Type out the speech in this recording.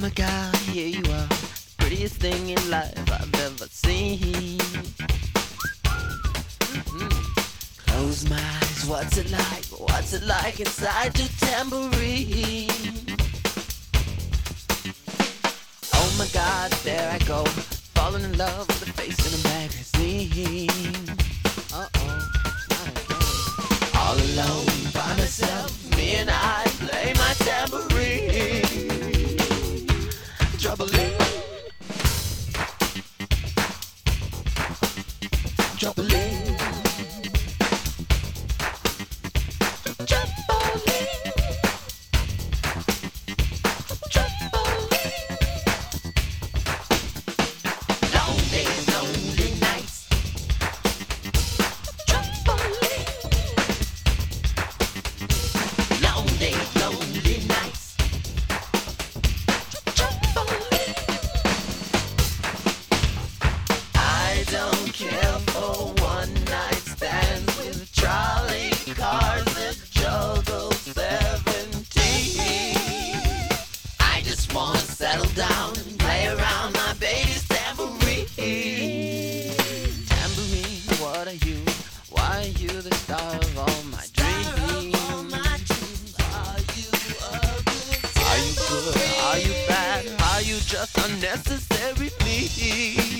my God, here you are, prettiest thing in life I've ever seen. Close my eyes, what's it like? What's it like inside your tambourine? Oh my God, there I go, falling in love with a face in a magazine. All alone by myself, me and I play my tambourine. Troubling, troubling, troubling, troubling. Long days, lonely nights. Troubling. Long days, lonely nights. Troubling. I don't care for one night stands with trolley cars that juggle 17. I just wanna settle down and play around my baby's tambourine. Tambourine, what are you? Why are you the star of all my dreams? Are you good? Are you bad? Are you just unnecessary, please?